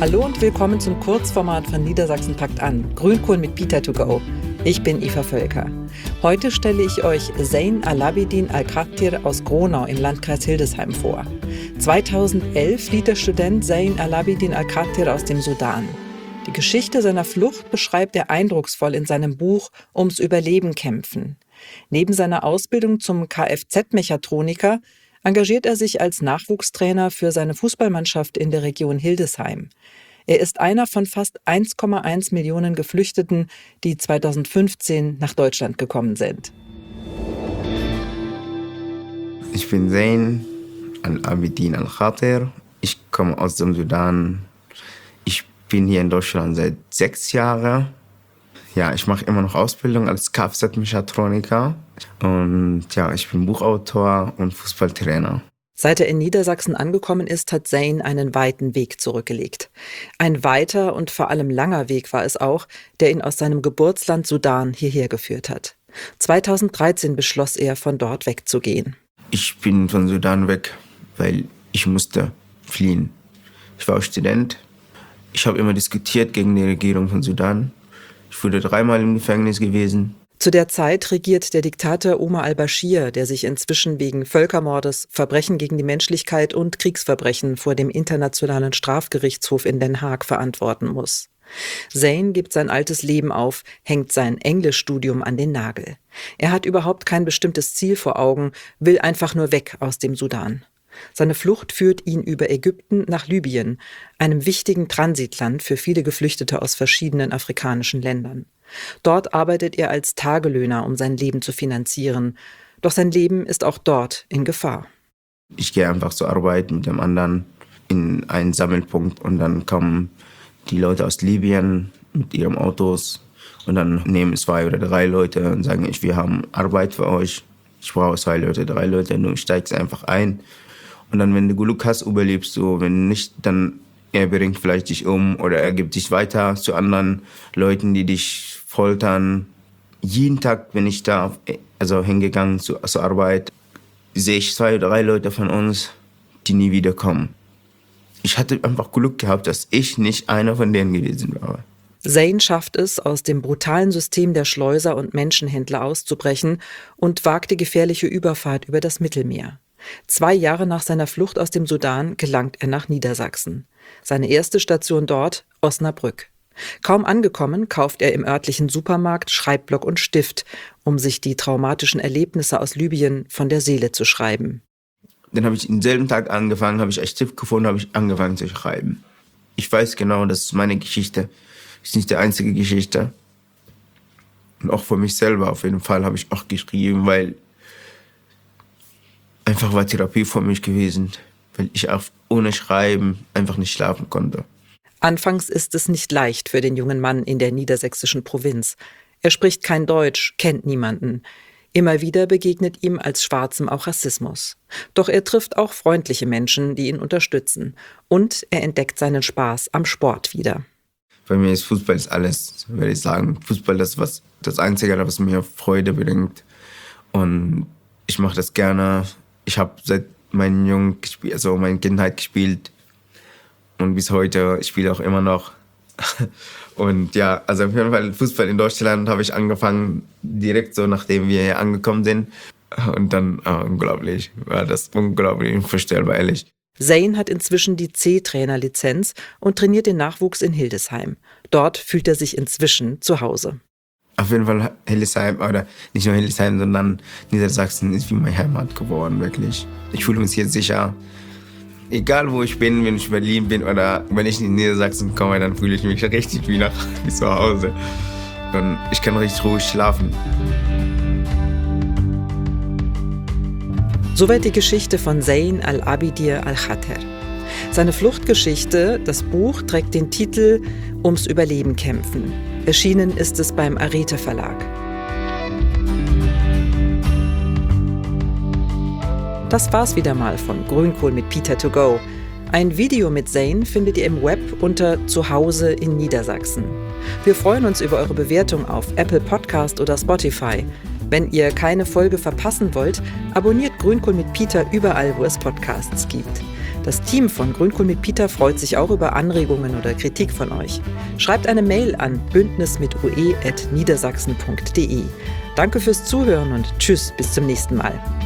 Hallo und willkommen zum Kurzformat von Niedersachsen packt an. Grünkohl mit Peter to go. Ich bin Eva Völker. Heute stelle ich euch Zeyn Al-Abidin Al-Khatir aus Gronau im Landkreis Hildesheim vor. 2011 flieht der Student Zeyn Al-Abidin Al-Khatir aus dem Sudan. Die Geschichte seiner Flucht beschreibt er eindrucksvoll in seinem Buch Ums Überleben kämpfen. Neben seiner Ausbildung zum Kfz-Mechatroniker engagiert er sich als Nachwuchstrainer für seine Fußballmannschaft in der Region Hildesheim. Er ist einer von fast 1,1 Millionen Geflüchteten, die 2015 nach Deutschland gekommen sind. Ich bin Zeyn Al-Abidin Al-Khatir. Ich komme aus dem Sudan. Ich bin hier in Deutschland seit 6 Jahren. Ja, ich mache immer noch Ausbildung als Kfz-Mechatroniker. Und ja, ich bin Buchautor und Fußballtrainer. Seit er in Niedersachsen angekommen ist, hat Zeyn einen weiten Weg zurückgelegt. Ein weiter und vor allem langer Weg war es auch, der ihn aus seinem Geburtsland Sudan hierher geführt hat. 2013 beschloss er, von dort wegzugehen. Ich bin von Sudan weg, weil ich musste fliehen. Ich war auch Student. Ich habe immer diskutiert gegen die Regierung von Sudan. Ich wurde 3-mal im Gefängnis gewesen. Zu der Zeit regiert der Diktator Omar al-Bashir, der sich inzwischen wegen Völkermordes, Verbrechen gegen die Menschlichkeit und Kriegsverbrechen vor dem Internationalen Strafgerichtshof in Den Haag verantworten muss. Zeyn gibt sein altes Leben auf, hängt sein Englischstudium an den Nagel. Er hat überhaupt kein bestimmtes Ziel vor Augen, will einfach nur weg aus dem Sudan. Seine Flucht führt ihn über Ägypten nach Libyen, einem wichtigen Transitland für viele Geflüchtete aus verschiedenen afrikanischen Ländern. Dort arbeitet er als Tagelöhner, um sein Leben zu finanzieren. Doch sein Leben ist auch dort in Gefahr. Ich gehe einfach zur Arbeit mit dem anderen in einen Sammelpunkt und dann kommen die Leute aus Libyen mit ihren Autos und dann nehmen 2 oder 3 Leute und sagen, wir haben Arbeit für euch. Ich brauche 2 Leute, 3 Leute, du steigst einfach ein. Und dann, wenn du Glück hast, überlebst du. Wenn nicht, dann er bringt vielleicht dich um oder er gibt dich weiter zu anderen Leuten, die dich foltern. Jeden Tag bin ich da hingegangen zur Arbeit, sehe ich 2 oder 3 Leute von uns, die nie wiederkommen. Ich hatte einfach Glück gehabt, dass ich nicht einer von denen gewesen war. Zeyn schafft es, aus dem brutalen System der Schleuser und Menschenhändler auszubrechen und wagt die gefährliche Überfahrt über das Mittelmeer. 2 Jahre nach seiner Flucht aus dem Sudan gelangt er nach Niedersachsen. Seine erste Station dort, Osnabrück. Kaum angekommen, kauft er im örtlichen Supermarkt Schreibblock und Stift, um sich die traumatischen Erlebnisse aus Libyen von der Seele zu schreiben. Dann habe ich denselben Tag angefangen, habe ich einen Stift gefunden, habe ich angefangen zu schreiben. Ich weiß genau, das ist meine Geschichte. Das ist nicht die einzige Geschichte. Und auch für mich selber auf jeden Fall habe ich auch geschrieben, weil einfach war Therapie für mich gewesen, weil ich auch ohne Schreiben einfach nicht schlafen konnte. Anfangs ist es nicht leicht für den jungen Mann in der niedersächsischen Provinz. Er spricht kein Deutsch, kennt niemanden. Immer wieder begegnet ihm als Schwarzem auch Rassismus. Doch er trifft auch freundliche Menschen, die ihn unterstützen. Und er entdeckt seinen Spaß am Sport wieder. Bei mir ist Fußball alles, würde ich sagen. Fußball ist das Einzige, was mir Freude bringt. Und ich mache das gerne. Ich habe seit meiner Kindheit gespielt. Und bis heute spiele ich auch immer noch. Und ja, auf jeden Fall Fußball in Deutschland habe ich angefangen, direkt so, nachdem wir hier angekommen sind. Und dann, unglaublich, war das unglaublich unvorstellbar, ehrlich. Zeyn hat inzwischen die C-Trainer-Lizenz und trainiert den Nachwuchs in Hildesheim. Dort fühlt er sich inzwischen zu Hause. Auf jeden Fall Hildesheim, oder nicht nur Hildesheim, sondern Niedersachsen ist wie meine Heimat geworden, wirklich. Ich fühle mich hier sicher. Egal wo ich bin, wenn ich in Berlin bin oder wenn ich in Niedersachsen komme, dann fühle ich mich richtig wie zu Hause. Und ich kann richtig ruhig schlafen. Soweit die Geschichte von Zeyn Al-Abidin Al-Khatir. Seine Fluchtgeschichte, das Buch, trägt den Titel Ums Überleben kämpfen. Erschienen ist es beim Arete Verlag. Das war's wieder mal von Grünkohl mit Peter to go. Ein Video mit Zeyn findet ihr im Web unter Zuhause in Niedersachsen. Wir freuen uns über eure Bewertung auf Apple Podcast oder Spotify. Wenn ihr keine Folge verpassen wollt, abonniert Grünkohl mit Peter überall, wo es Podcasts gibt. Das Team von Grünkohl mit Peter freut sich auch über Anregungen oder Kritik von euch. Schreibt eine Mail an bündnismitue@niedersachsen.de. Danke fürs Zuhören und tschüss, bis zum nächsten Mal.